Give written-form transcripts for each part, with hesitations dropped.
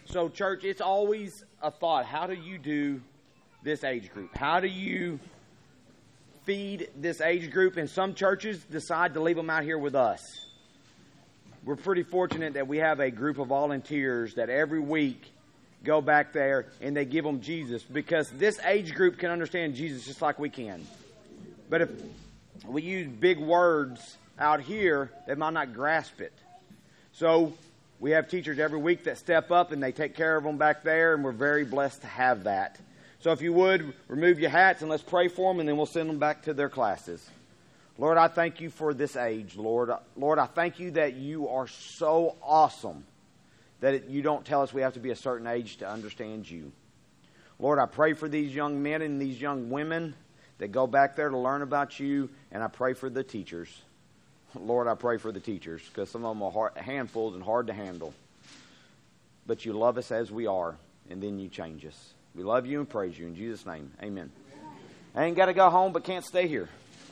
So, church, it's always a thought. How do you do this age group? How do you feed this age group? And some churches decide to leave them out here with us. We're pretty fortunate that we have a group of volunteers that every week go back there and they give them Jesus, because this age group can understand Jesus just like we can. But if we use big words out here, they might not grasp it. So we have teachers every week that step up and they take care of them back there, and we're very blessed to have that. So if you would, remove your hats and let's pray for them, and then we'll send them back to their classes. Lord, I thank you for this age, Lord. Lord, I thank you that you are so awesome that you don't tell us we have to be a certain age to understand you. Lord, I pray for these young men and these young women that go back there to learn about you, and I pray for the teachers. Lord, I pray for the teachers, because some of them are handfuls and hard to handle. But you love us as we are, and then you change us. We love you and praise you. In Jesus' name, amen. I ain't got to go home, but can't stay here.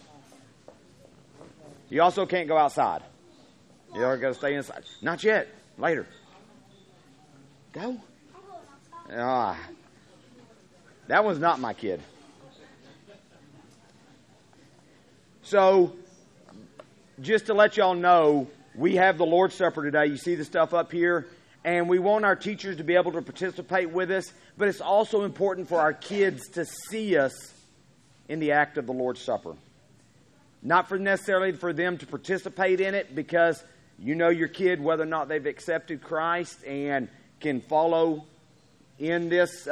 You also can't go outside. You are going to stay inside. Not yet. Later. Go. That one's not my kid. So, just to let y'all know, we have the Lord's Supper today. You see the stuff up here. And we want our teachers to be able to participate with us. But it's also important for our kids to see us in the act of the Lord's Supper. Not for necessarily for them to participate in it, because you know your kid, whether or not they've accepted Christ and can follow in this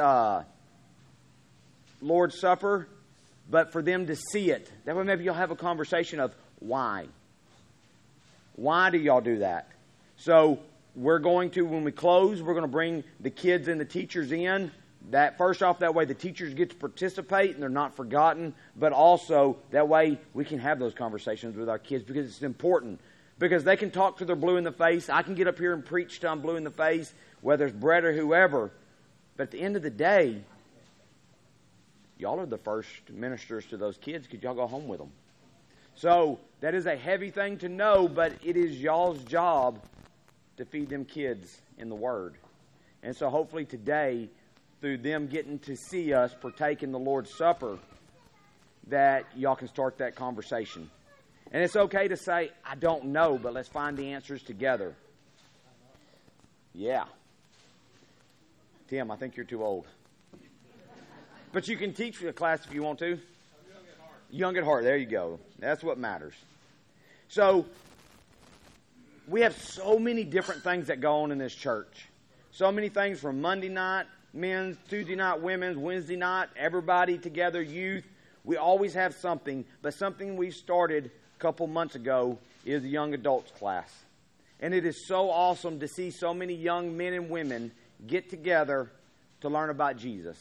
Lord's Supper. But for them to see it. That way maybe you'll have a conversation of why. Why do y'all do that? So we're going to, when we close, we're going to bring the kids and the teachers in. That first off, that way the teachers get to participate and they're not forgotten. But also, that way we can have those conversations with our kids, because it's important. Because they can talk to their blue in the face. I can get up here and preach to them blue in the face, whether it's Brett or whoever. But at the end of the day, y'all are the first ministers to those kids, because y'all go home with them. So that is a heavy thing to know, but it is y'all's job to feed them kids in the Word. And so hopefully today, through them getting to see us partake in the Lord's Supper, that y'all can start that conversation. And it's okay to say, I don't know, but let's find the answers together. Yeah. Tim, I think you're too old. But you can teach for the class if you want to. Young at heart. Young at heart. There you go. That's what matters. So, we have so many different things that go on in this church. So many things from Monday night, men's, Tuesday night, women's, Wednesday night, everybody together, youth. We always have something. But something we started a couple months ago is the young adults class. And it is so awesome to see so many young men and women get together to learn about Jesus.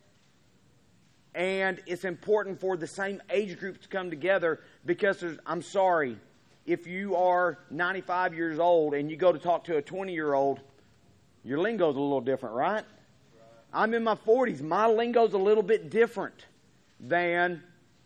And it's important for the same age group to come together, because I'm sorry, if you are 95 years old and you go to talk to a 20-year-old, your lingo's a little different, right? I'm in my 40s. My lingo's a little bit different than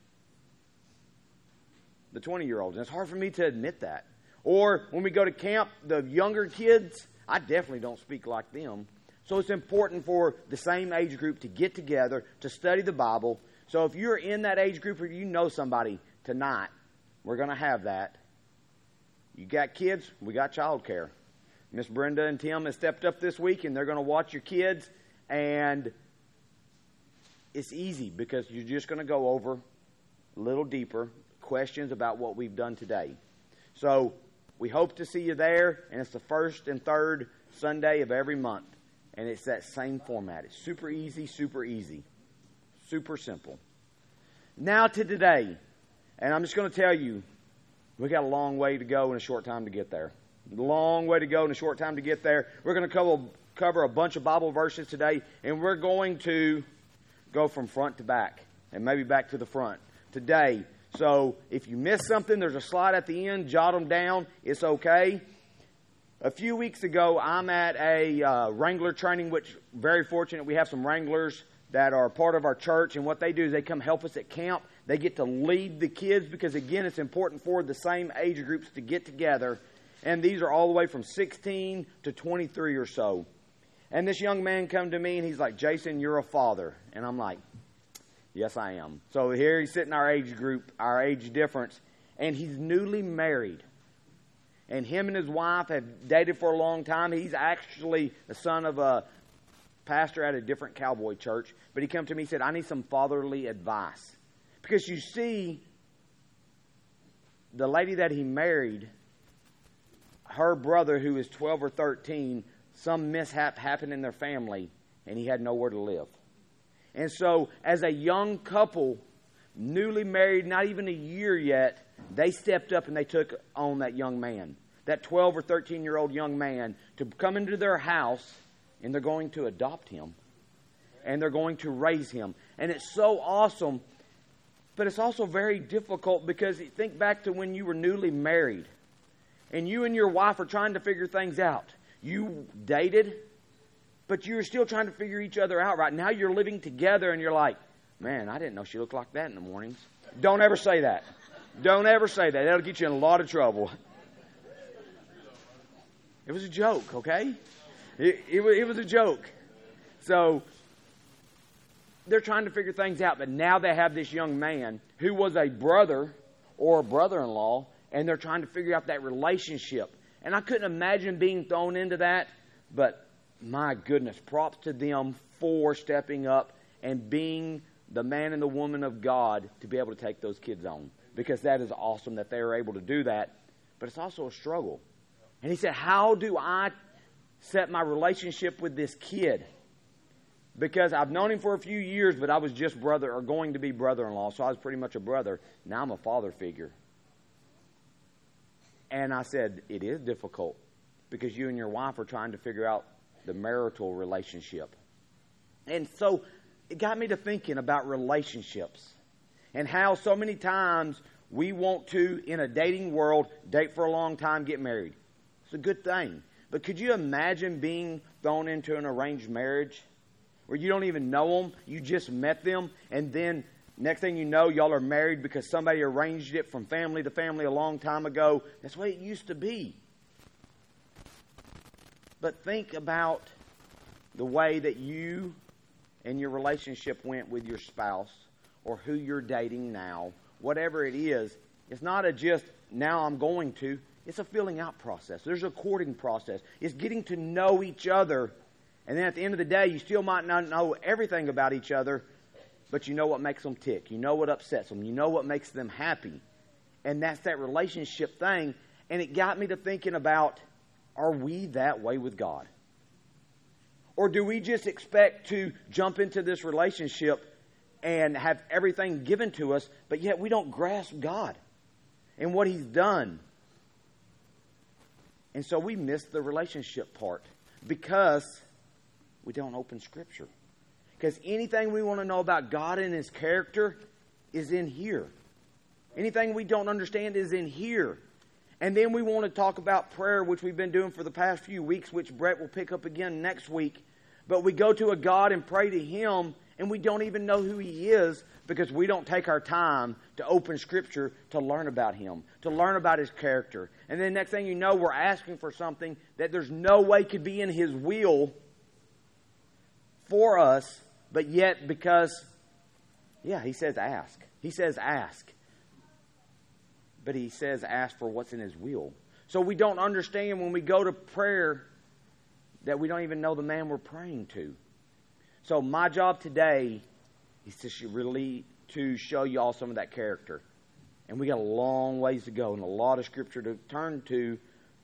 the 20-year-olds. And it's hard for me to admit that. Or when we go to camp, the younger kids, I definitely don't speak like them. So it's important for the same age group to get together, to study the Bible. So if you're in that age group or you know somebody tonight, we're going to have that. You got kids, we got childcare. Miss Brenda and Tim have stepped up this week, and they're going to watch your kids. And it's easy, because you're just going to go over a little deeper questions about what we've done today. So we hope to see you there, and it's the first and third Sunday of every month. And it's that same format. It's super easy, super simple. Now to today. And I'm just going to tell you, we got a long way to go and a short time to get there. Long way to go and a short time to get there. We're going to cover a bunch of Bible verses today, and we're going to go from front to back, and maybe back to the front today. So if you miss something, there's a slide at the end. Jot them down. It's okay. A few weeks ago, I'm at a Wrangler training, which very fortunate. We have some Wranglers that are part of our church, and what they do is they come help us at camp. They get to lead the kids, because, again, it's important for the same age groups to get together. And these are all the way from 16 to 23 or so. And this young man come to me and he's like, Jason, you're a father. And I'm like, yes, I am. So here he's sitting our age group, our age difference, and he's newly married. And him and his wife have dated for a long time. He's actually the son of a pastor at a different cowboy church. But he came to me and said, I need some fatherly advice. Because you see, the lady that he married, her brother, who is 12 or 13, some mishap happened in their family, and he had nowhere to live. And so, as a young couple, newly married, not even a year yet, they stepped up and they took on that young man, that 12 or 13-year-old young man, to come into their house, and they're going to adopt him, and they're going to raise him. And it's so awesome, but it's also very difficult, because think back to when you were newly married, and you and your wife are trying to figure things out. You dated, but you were still trying to figure each other out right now. You're living together, and you're like, man, I didn't know she looked like that in the mornings. Don't ever say that. Don't ever say that. That'll get you in a lot of trouble. It was a joke, okay? It was a joke. So they're trying to figure things out, but now they have this young man who was a brother or a brother-in-law, and they're trying to figure out that relationship. And I couldn't imagine being thrown into that, but my goodness, props to them for stepping up and being the man and the woman of God to be able to take those kids on. Because that is awesome that they are able to do that, but it's also a struggle. And he said, how do I set my relationship with this kid? Because I've known him for a few years, but I was just brother, or going to be brother-in-law, so I was pretty much a brother. Now I'm a father figure. And I said, it is difficult, because you and your wife are trying to figure out the marital relationship. And so it got me to thinking about relationships and how so many times we want to, in a dating world, date for a long time, get married. It's a good thing. But could you imagine being thrown into an arranged marriage where you don't even know them, you just met them, and then next thing you know, y'all are married because somebody arranged it from family to family a long time ago? That's the way it used to be. But think about the way that you and your relationship went with your spouse, or who you're dating now, whatever it is. It's not a just, now I'm going to. It's a filling out process. There's a courting process. It's getting to know each other. And then at the end of the day, you still might not know everything about each other, but you know what makes them tick. You know what upsets them. You know what makes them happy. And that's that relationship thing. And it got me to thinking about, are we that way with God? Or do we just expect to jump into this relationship and have everything given to us, but yet we don't grasp God and what He's done? And so we miss the relationship part because we don't open Scripture. Because anything we want to know about God and His character is in here. Anything we don't understand is in here. And then we want to talk about prayer, which we've been doing for the past few weeks, which Brett will pick up again next week. But we go to a God and pray to Him, and we don't even know who He is because we don't take our time to open Scripture to learn about Him, to learn about His character. And then next thing you know, we're asking for something that there's no way could be in His will for us, but yet because, He says ask. He says ask. But He says ask for what's in His will. So we don't understand when we go to prayer that we don't even know the man we're praying to. So my job today is to show you all some of that character. And we got a long ways to go and a lot of Scripture to turn to.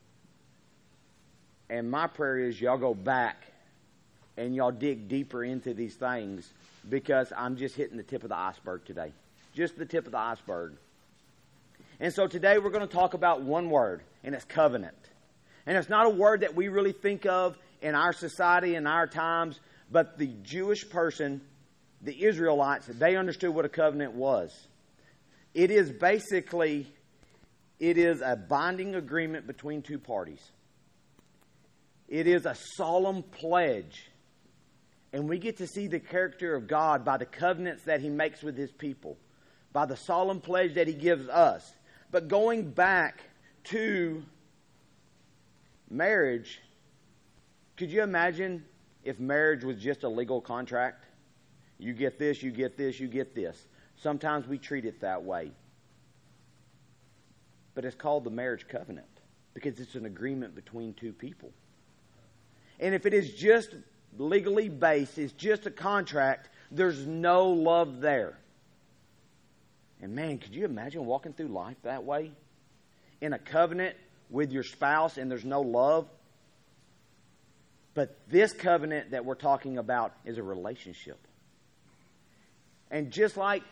And my prayer is y'all go back and y'all dig deeper into these things, because I'm just hitting the tip of the iceberg today. Just the tip of the iceberg. And so today we're going to talk about one word, and it's covenant. And it's not a word that we really think of in our society, in our times, but the Jewish person, the Israelites, they understood what a covenant was. It is a binding agreement between two parties. It is a solemn pledge. And we get to see the character of God by the covenants that He makes with His people, by the solemn pledge that He gives us. But going back to marriage, could you imagine if marriage was just a legal contract. You get this, you get this, you get this. Sometimes we treat it that way. But it's called the marriage covenant because it's an agreement between two people. And if it is just legally based, it's just a contract, there's no love there. And man, could you imagine walking through life that way? In a covenant with your spouse and there's no love? But this covenant that we're talking about is a relationship. And just like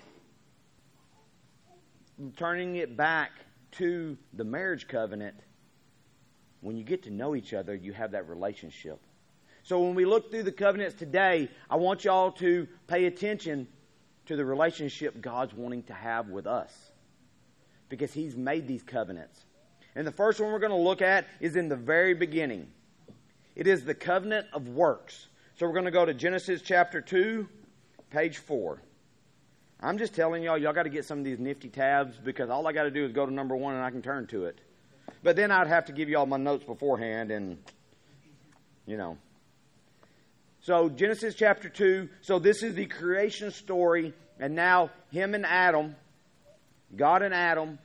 turning it back to the marriage covenant, when you get to know each other, you have that relationship. So when we look through the covenants today, I want y'all to pay attention to the relationship God's wanting to have with us, because He's made these covenants. And the first one we're going to look at is in the very beginning. It is the covenant of works. So we're going to go to Genesis chapter 2, page 4. I'm just telling y'all got to get some of these nifty tabs, because all I got to do is go to number 1 and I can turn to it. But then I'd have to give y'all my notes beforehand and, So Genesis chapter 2, so this is the creation story, and now him and Adam, God and Adam,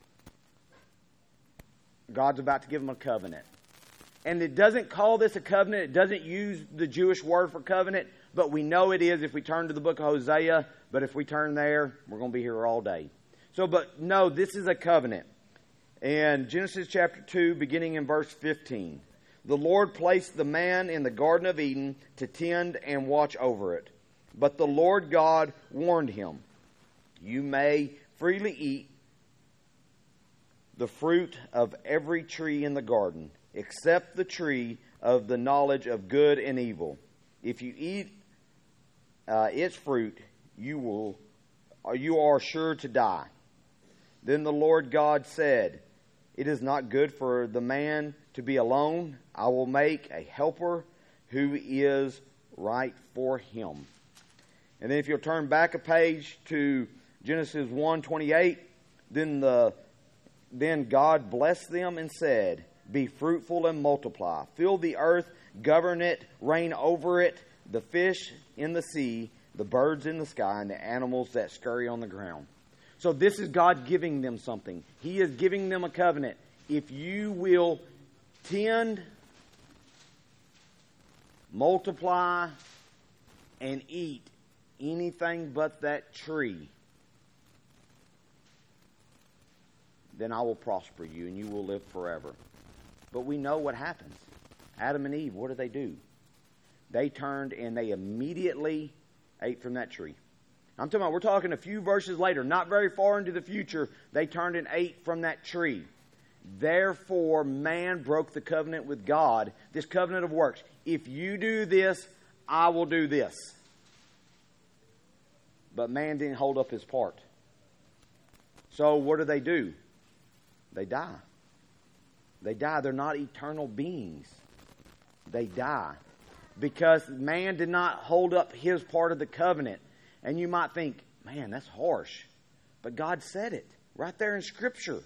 God's about to give them a covenant. And it doesn't call this a covenant, it doesn't use the Jewish word for covenant, but we know it is if we turn to the book of Hosea, but if we turn there, we're going to be here all day. But no, this is a covenant. And Genesis chapter 2, beginning in verse 15. The Lord placed the man in the Garden of Eden to tend and watch over it. But the Lord God warned him, "You may freely eat the fruit of every tree in the garden, except the tree of the knowledge of good and evil. If you eat its fruit, you are sure to die." Then the Lord God said, "It is not good for the man to be alone. I will make a helper who is right for him." And then if you'll turn back a page to Genesis 1:28, then God blessed them and said, "Be fruitful and multiply. Fill the earth, govern it, reign over it, the fish in the sea, the birds in the sky, and the animals that scurry on the ground." So this is God giving them something. He is giving them a covenant. If you will tend, multiply, and eat anything but that tree, then I will prosper you and you will live forever. But we know what happens. Adam and Eve, what do? They turned and they immediately ate from that tree. We're talking a few verses later, not very far into the future, they turned and ate from that tree. Therefore, man broke the covenant with God, this covenant of works. If you do this, I will do this. But man didn't hold up his part. So what do? They die. They die. They're not eternal beings. They die. Because man did not hold up his part of the covenant. And you might think, man, that's harsh. But God said it right there in Scripture.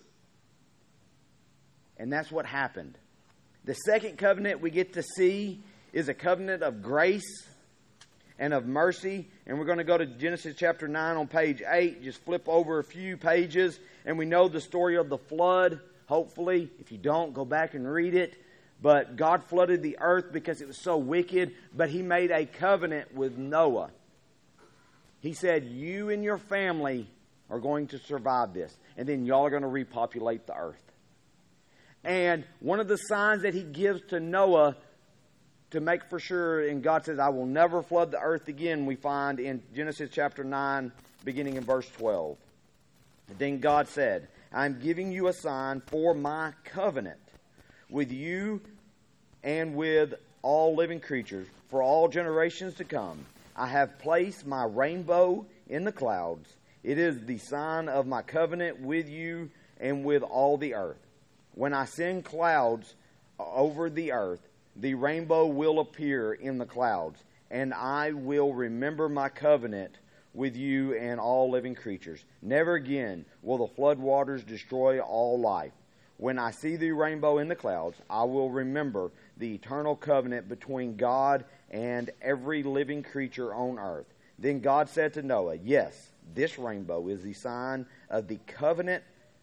And that's what happened. The second covenant we get to see is a covenant of grace and of mercy. And we're going to go to Genesis chapter 9 on page 8. Just flip over a few pages. And we know the story of the flood. Hopefully, if you don't, go back and read it. But God flooded the earth because it was so wicked. But He made a covenant with Noah. He said, you and your family are going to survive this. And then y'all are going to repopulate the earth. And one of the signs that He gives to Noah to make for sure, and God says, I will never flood the earth again, we find in Genesis chapter 9, beginning in verse 12. And then God said, I'm giving you a sign for my covenant with you and with all living creatures for all generations to come. I have placed my rainbow in the clouds. It is the sign of my covenant with you and with all the earth. When I send clouds over the earth, the rainbow will appear in the clouds, and I will remember my covenant with you and all living creatures. Never again will the flood waters destroy all life. when I see the rainbow in the clouds, I will remember the eternal covenant between God and every living creature on earth. Then God said to Noah, yes, this rainbow is the sign of the covenant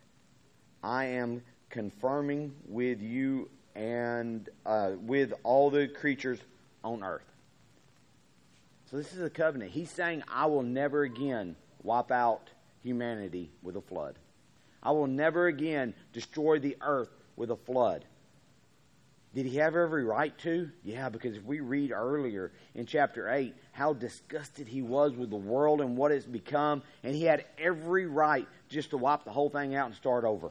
I am confirming with you and with all the creatures on earth. So this is a covenant. He's saying, I will never again wipe out humanity with a flood. I will never again destroy the earth with a flood. Did he have every right to? Yeah, because if we read earlier in chapter 8 how disgusted he was with the world and what it's become, and he had every right just to wipe the whole thing out and start over.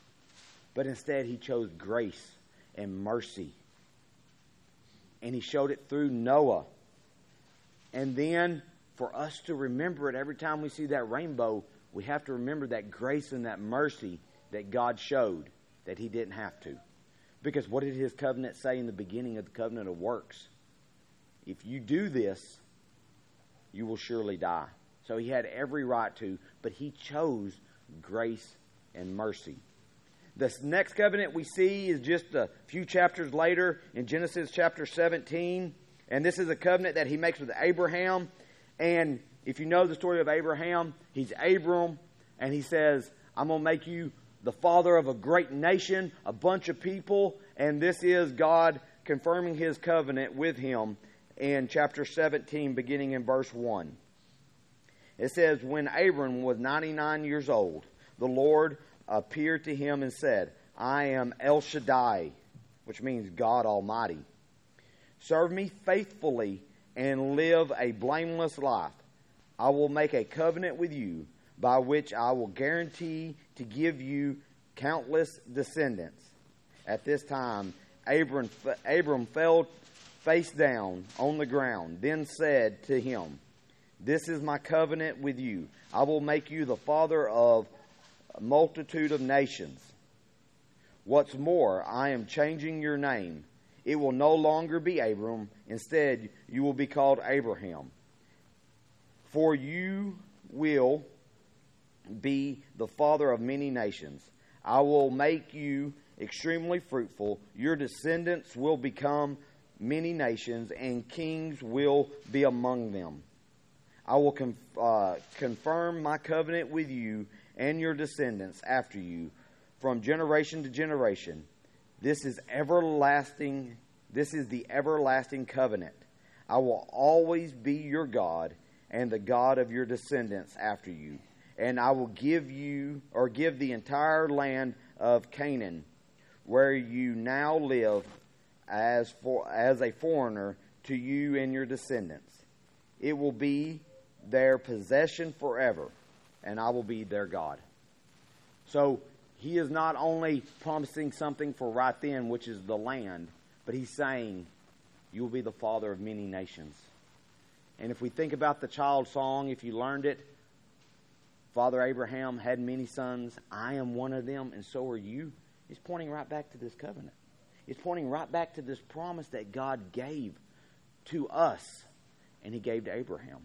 But instead he chose grace and mercy. And he showed it through Noah. And then for us to remember it every time we see that rainbow, we have to remember that grace and that mercy that God showed that he didn't have to. Because what did his covenant say in the beginning of the covenant of works? If you do this, you will surely die. So he had every right to, but he chose grace and mercy. This next covenant we see is just a few chapters later in Genesis chapter 17. And this is a covenant that he makes with Abraham. And if you know the story of Abraham, he's Abram, and he says, I'm going to make you the father of a great nation, a bunch of people. And this is God confirming his covenant with him in chapter 17, beginning in verse 1. It says, when Abram was 99 years old, the Lord appeared to him and said, I am El Shaddai, which means God Almighty. Serve me faithfully and live a blameless life. I will make a covenant with you by which I will guarantee to give you countless descendants. At this time, Abram fell face down on the ground, then said to him, this is my covenant with you. I will make you the father of a multitude of nations. What's more, I am changing your name. It will no longer be Abram. Instead, you will be called Abraham. For you will be the father of many nations. I will make you extremely fruitful. Your descendants will become many nations, and kings will be among them. I will confirm my covenant with you and your descendants after you from generation to generation. This is everlasting. This is the everlasting covenant. I will always be your God and the God of your descendants after you. And I will give the entire land of Canaan, where you now live as a foreigner, to you and your descendants. It will be their possession forever, and I will be their God. So he is not only promising something for right then, which is the land, but he's saying, you will be the father of many nations. And if we think about the child song, if you learned it, Father Abraham had many sons. I am one of them, and so are you. It's pointing right back to this covenant. It's pointing right back to this promise that God gave to us, and he gave to Abraham.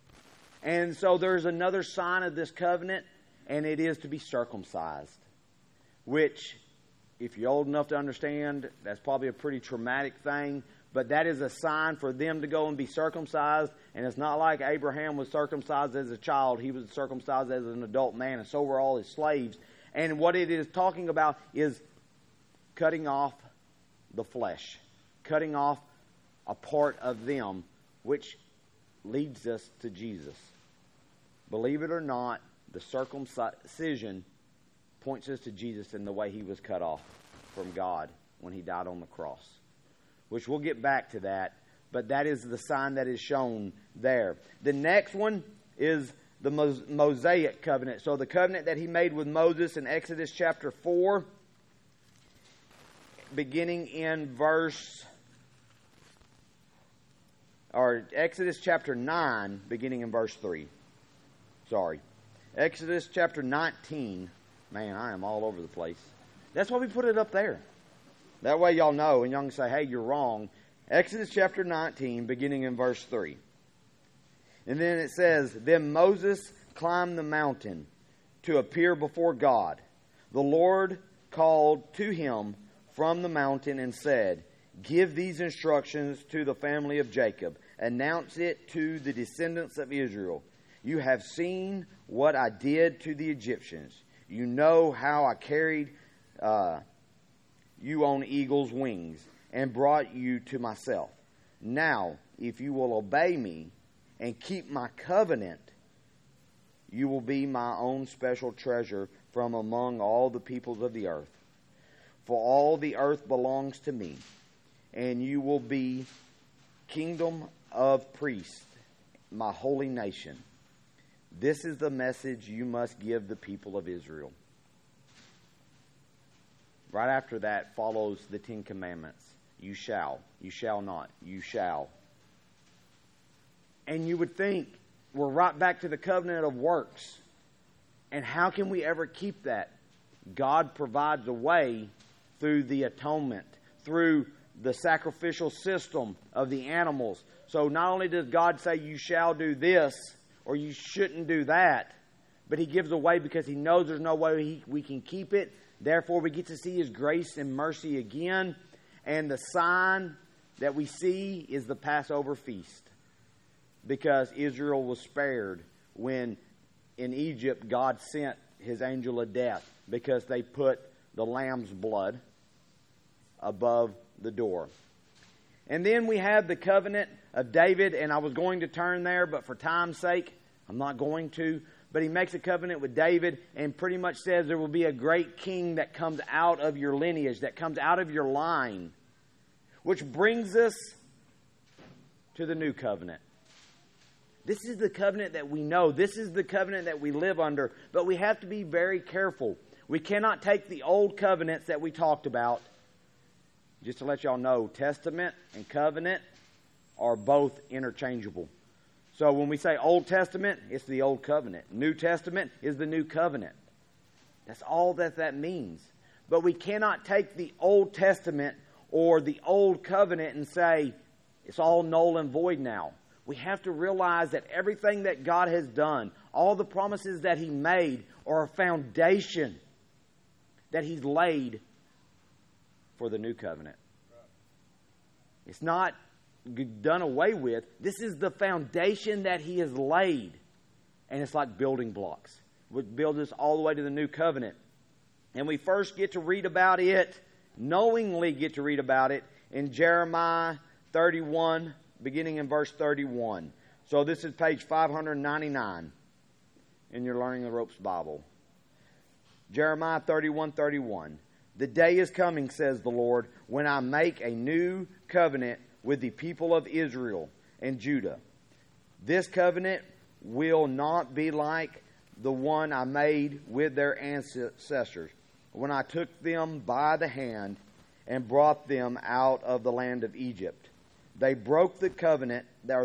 And so there's another sign of this covenant, and it is to be circumcised, which, if you're old enough to understand, that's probably a pretty traumatic thing. But that is a sign for them to go and be circumcised. And it's not like Abraham was circumcised as a child. He was circumcised as an adult man, and so were all his slaves. And what it is talking about is cutting off the flesh, cutting off a part of them, which leads us to Jesus. Believe it or not, the circumcision points us to Jesus in the way he was cut off from God when he died on the cross, which we'll get back to that, but that is the sign that is shown there. The next one is the Mosaic covenant. So the covenant that he made with Moses in Exodus chapter 4, beginning in Exodus chapter 9, beginning in verse 3. Exodus chapter 19. Man, I am all over the place. That's why we put it up there. That way y'all know, and y'all can say, hey, you're wrong. Exodus chapter 19, beginning in verse 3. And then it says, then Moses climbed the mountain to appear before God. The Lord called to him from the mountain and said, "Give these instructions to the family of Jacob. Announce it to the descendants of Israel. You have seen what I did to the Egyptians. You know how I carried you on eagle's wings and brought you to myself. Now, if you will obey me and keep my covenant, you will be my own special treasure from among all the peoples of the earth. For all the earth belongs to me, and you will be kingdom of priests, my holy nation. This is the message you must give the people of Israel." Right after that follows the 10 Commandments. You shall not, you shall. And you would think we're right back to the covenant of works. And how can we ever keep that? God provides a way through the atonement, through the sacrificial system of the animals. So not only does God say you shall do this or you shouldn't do that, but he gives a way because he knows there's no way we can keep it. Therefore, we get to see his grace and mercy again. And the sign that we see is the Passover feast. Because Israel was spared when in Egypt God sent his angel of death because they put the lamb's blood above the door. And then we have the covenant of David, and I was going to turn there, but for time's sake, I'm not going to. But he makes a covenant with David and pretty much says there will be a great king that comes out of your lineage, that comes out of your line. Which brings us to the new covenant. This is the covenant that we know. This is the covenant that we live under. But we have to be very careful. We cannot take the old covenants that we talked about. Just to let y'all know, testament and covenant are both interchangeable. So when we say Old Testament, it's the Old Covenant. New Testament is the New Covenant. That's all that means. But we cannot take the Old Testament or the Old Covenant and say it's all null and void now. We have to realize that everything that God has done, all the promises that he made, are a foundation that he's laid for the New Covenant. It's not done away with. This is the foundation that he has laid. And it's like building blocks. We build this all the way to the New Covenant. And we first get to read about it, knowingly get to read about it, in Jeremiah 31, beginning in verse 31. So this is page 599 in your Learning the Ropes Bible. Jeremiah 31:31. "The day is coming, says the Lord, when I make a new covenant with the people of Israel and Judah. This covenant will not be like the one I made with their ancestors when I took them by the hand and brought them out of the land of Egypt. They broke that covenant,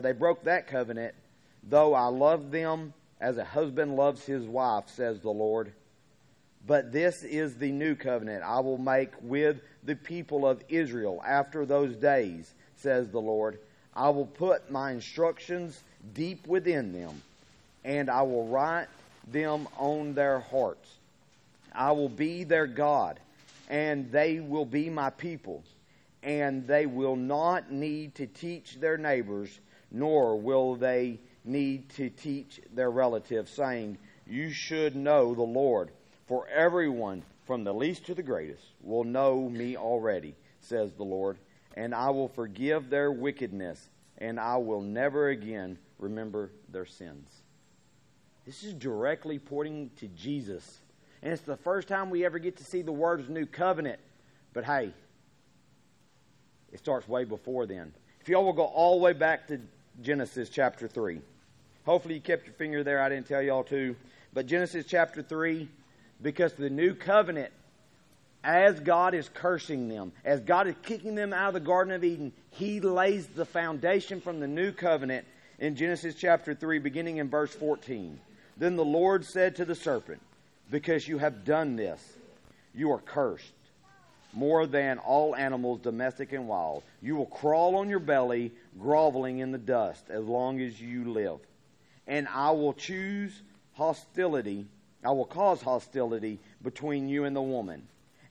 though I loved them as a husband loves his wife, says the Lord. But this is the new covenant I will make with the people of Israel after those days, says the Lord. I will put my instructions deep within them, and I will write them on their hearts. I will be their God, and they will be my people. And they will not need to teach their neighbors, nor will they need to teach their relatives, saying, you should know the Lord. For everyone, from the least to the greatest, will know me already, says the Lord. And I will forgive their wickedness, and I will never again remember their sins." This is directly pointing to Jesus. And it's the first time we ever get to see the words new covenant. But hey, it starts way before then. If y'all will go all the way back to Genesis chapter 3. Hopefully you kept your finger there. I didn't tell y'all to. But Genesis chapter 3, because the new covenant, as God is cursing them, as God is kicking them out of the Garden of Eden, He lays the foundation from the new covenant in Genesis chapter 3, beginning in verse 14. Then the Lord said to the serpent, because you have done this, you are cursed more than all animals, domestic and wild. You will crawl on your belly, groveling in the dust, as long as you live. And I will cause hostility between you and the woman,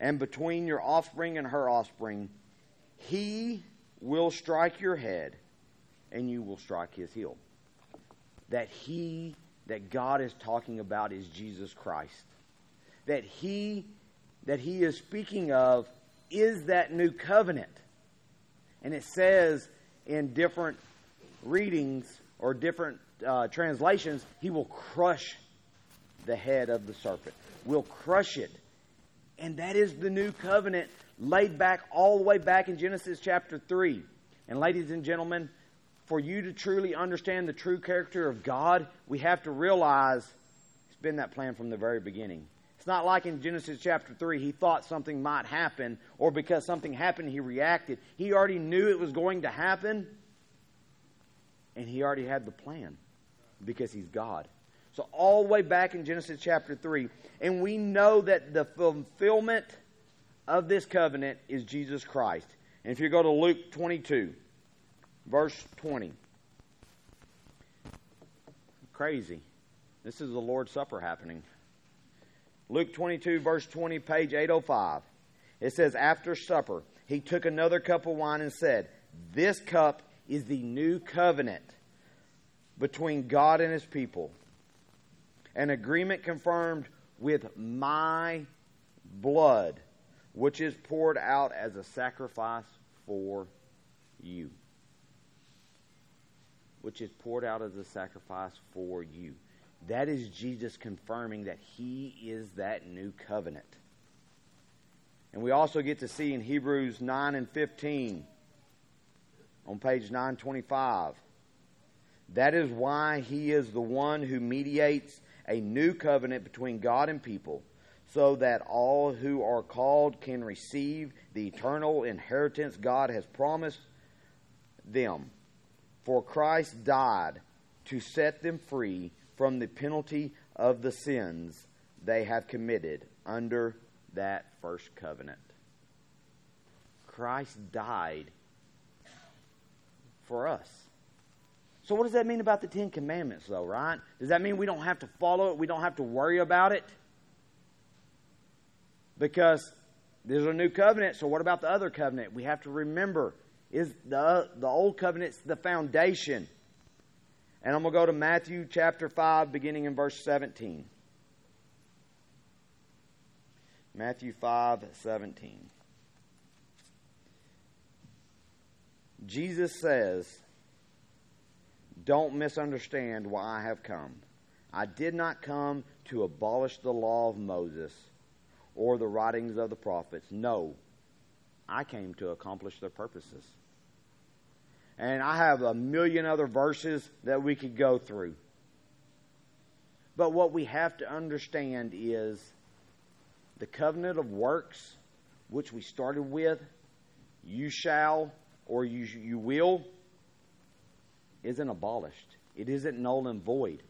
and between your offspring and her offspring. He will strike your head, and you will strike his heel. That God is talking about is Jesus Christ. That he is speaking of is that new covenant. And it says in different readings or different translations, he will crush the head of the serpent. Will crush it. And that is the new covenant laid back all the way back in Genesis chapter 3. And ladies and gentlemen, for you to truly understand the true character of God, we have to realize it's been that plan from the very beginning. It's not like in Genesis chapter 3, he thought something might happen, or because something happened, he reacted. He already knew it was going to happen, and he already had the plan because he's God. So all the way back in Genesis chapter 3, and we know that the fulfillment of this covenant is Jesus Christ. And if you go to Luke 22, verse 20. Crazy. This is the Lord's Supper happening. Luke 22, verse 20, page 805. It says, after supper, he took another cup of wine and said, this cup is the new covenant between God and his people. An agreement confirmed with my blood, which is poured out as a sacrifice for you. Which is poured out as a sacrifice for you. That is Jesus confirming that he is that new covenant. And we also get to see in Hebrews 9 and 15 on page 925. That is why he is the one who mediates a new covenant between God and people, so that all who are called can receive the eternal inheritance God has promised them. For Christ died to set them free from the penalty of the sins they have committed under that first covenant. Christ died for us. So what does that mean about the Ten Commandments, though, right? Does that mean we don't have to follow it? We don't have to worry about it? Because there's a new covenant, so what about the other covenant? We have to remember, is the old covenant's the foundation. And I'm going to go to Matthew chapter 5, beginning in verse 17. Matthew 5:17. Jesus says, don't misunderstand why I have come. I did not come to abolish the law of Moses or the writings of the prophets. No, I came to accomplish their purposes. And I have a million other verses that we could go through. But what we have to understand is the covenant of works, which we started with, you shall or you will, isn't abolished. It isn't null and void.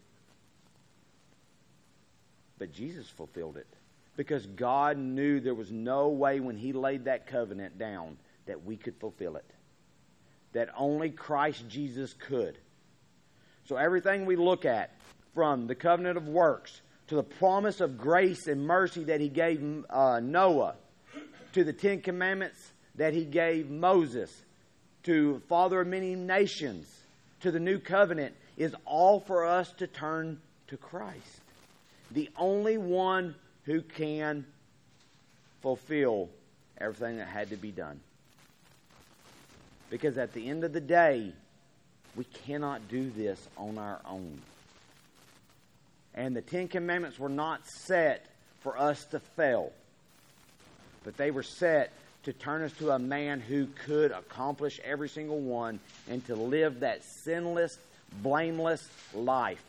But Jesus fulfilled it. Because God knew there was no way when he laid that covenant down that we could fulfill it. That only Christ Jesus could. So everything we look at, from the covenant of works to the promise of grace and mercy that he gave Noah, to the Ten Commandments that he gave Moses, to Father of many nations, to the new covenant, is all for us to turn to Christ. The only one who can fulfill everything that had to be done. Because at the end of the day, we cannot do this on our own. And the Ten Commandments were not set for us to fail. But they were set to turn us to a man who could accomplish every single one and to live that sinless, blameless life.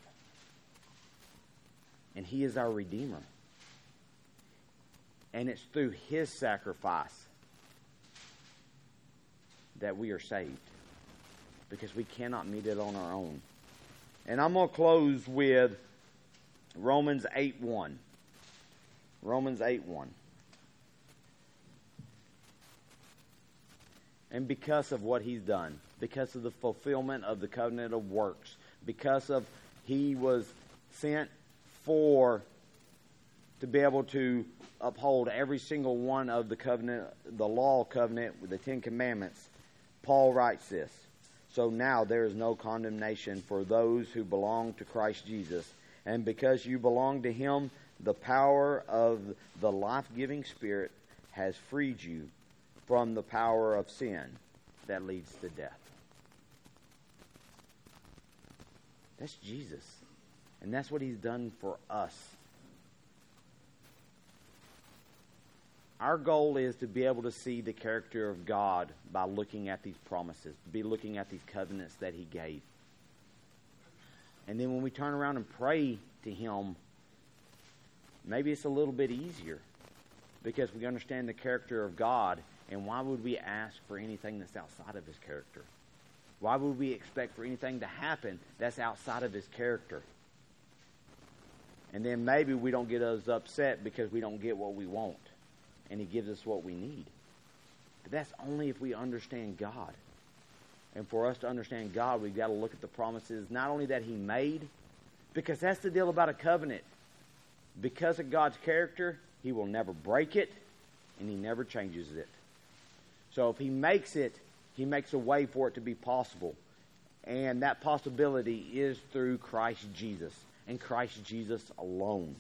And he is our Redeemer. And it's through his sacrifice that we are saved. Because we cannot meet it on our own. And I'm going to close with Romans 8:1. Romans 8:1. And because of what he's done, because of the fulfillment of the covenant of works, because of he was sent to to be able to uphold every single one of the covenant, the law covenant with the Ten Commandments, Paul writes this. So now there is no condemnation for those who belong to Christ Jesus. And because you belong to Him, the power of the life-giving Spirit has freed you from the power of sin that leads to death. That's Jesus. And that's what He's done for us. Our goal is to be able to see the character of God by looking at these promises, to be looking at these covenants that He gave. And then when we turn around and pray to Him, maybe it's a little bit easier because we understand the character of God. And why would we ask for anything that's outside of His character? Why would we expect for anything to happen that's outside of His character? And then maybe we don't get as upset because we don't get what we want. And He gives us what we need. But that's only if we understand God. And for us to understand God, we've got to look at the promises, not only that He made, because that's the deal about a covenant. Because of God's character, He will never break it, and He never changes it. So if He makes it, He makes a way for it to be possible. And that possibility is through Christ Jesus, and Christ Jesus alone.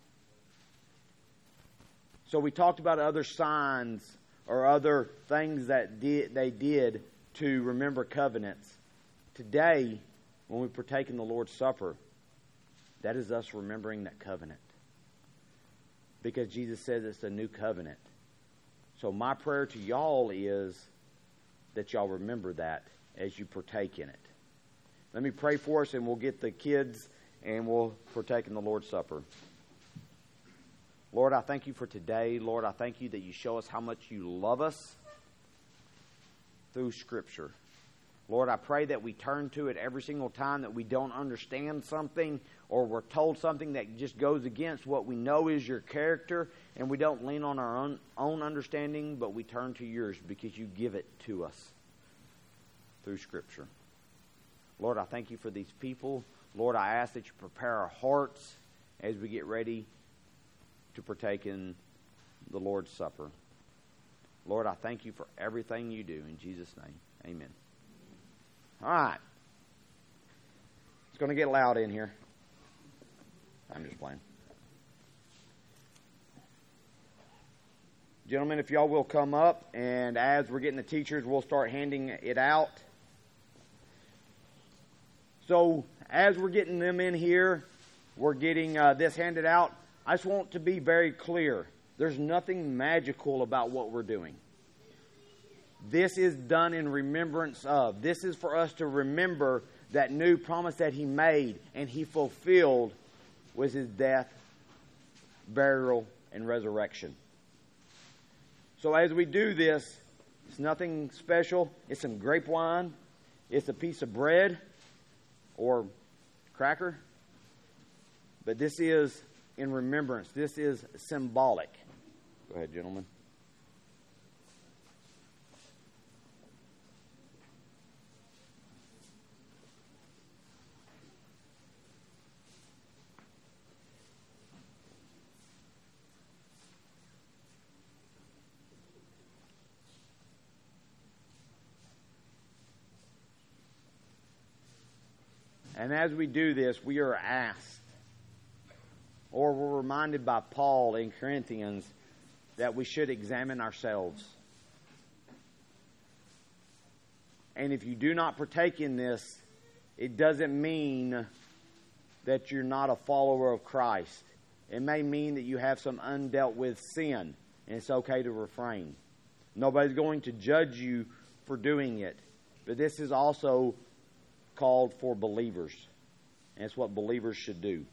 So we talked about other signs or other things that they did to remember covenants. Today, when we partake in the Lord's Supper, that is us remembering that covenant. Because Jesus says it's a new covenant. So my prayer to y'all is that y'all remember that as you partake in it. Let me pray for us, and we'll get the kids, and we'll partake in the Lord's Supper. Lord, I thank You for today. Lord, I thank You that You show us how much You love us through Scripture. Lord, I pray that we turn to it every single time that we don't understand something or we're told something that just goes against what we know is Your character, and we don't lean on our own understanding, but we turn to Yours because You give it to us through Scripture. Lord, I thank You for these people. Lord, I ask that You prepare our hearts as we get ready to partake in the Lord's Supper. Lord, I thank You for everything You do. In Jesus' name, amen. All right. It's going to get loud in here. I'm just playing. Gentlemen, if y'all will come up, and as we're getting the teachers, we'll start handing it out. So, as we're getting them in here, we're getting this handed out. I just want to be very clear. There's nothing magical about what we're doing. This is done in remembrance of. This is for us to remember that new promise that He made and He fulfilled was His death, burial, and resurrection. So as we do this, it's nothing special. It's some grape wine. It's a piece of bread or cracker. But this is in remembrance. This is symbolic. Go ahead, gentlemen. And as we do this, we are asked, or we're reminded by Paul in Corinthians, that we should examine ourselves. And if you do not partake in this, it doesn't mean that you're not a follower of Christ. It may mean that you have some undealt with sin, and it's okay to refrain. Nobody's going to judge you for doing it. But this is also called for believers. And it's what believers should do.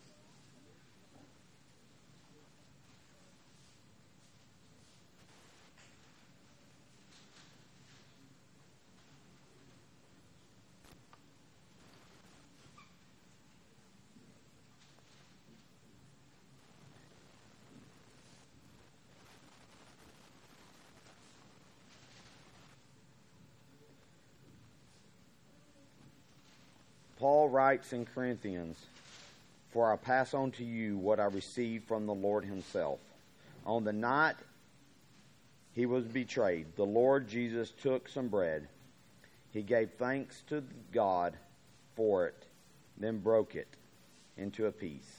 Paul writes in Corinthians, For I pass on to you what I received from the Lord himself. On the night he was betrayed, the Lord Jesus took some bread. He gave thanks to God for it, then broke it into a piece.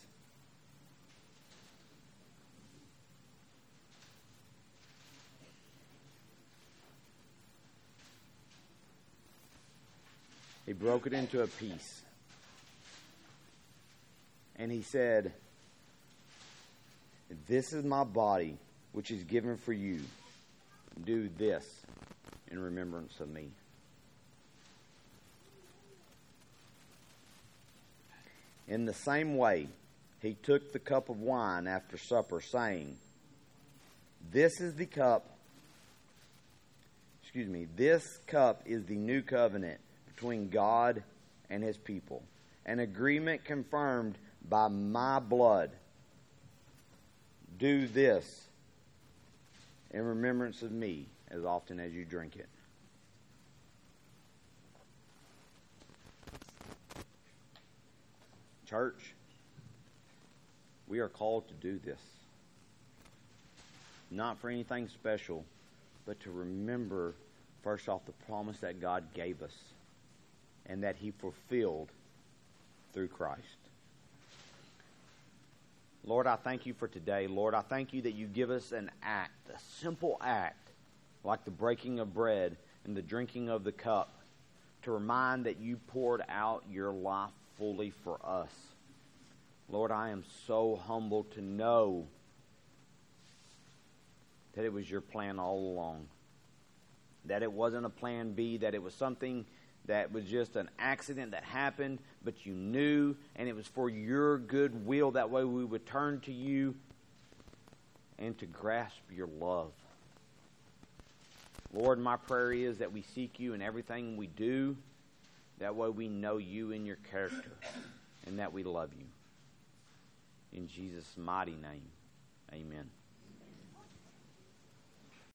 He broke it into a piece. And he said, "This is my body, which is given for you. Do this in remembrance of me." In the same way, he took the cup of wine after supper, saying, This cup is the new covenant between God and his people, an agreement confirmed by my blood. Do this in remembrance of me as often as you drink it. Church, we are called to do this. Not for anything special, but to remember, first off, the promise that God gave us and that he fulfilled through Christ. Lord, I thank you for today. Lord, I thank you that you give us an act, a simple act, like the breaking of bread and the drinking of the cup, to remind that you poured out your life fully for us. Lord, I am so humbled to know that it was your plan all along. That it wasn't a plan B, that it was something that was just an accident that happened, but you knew, and it was for your good will. That way we would turn to you and to grasp your love. Lord, my prayer is that we seek you in everything we do. That way we know you and your character, and that we love you. In Jesus' mighty name, amen.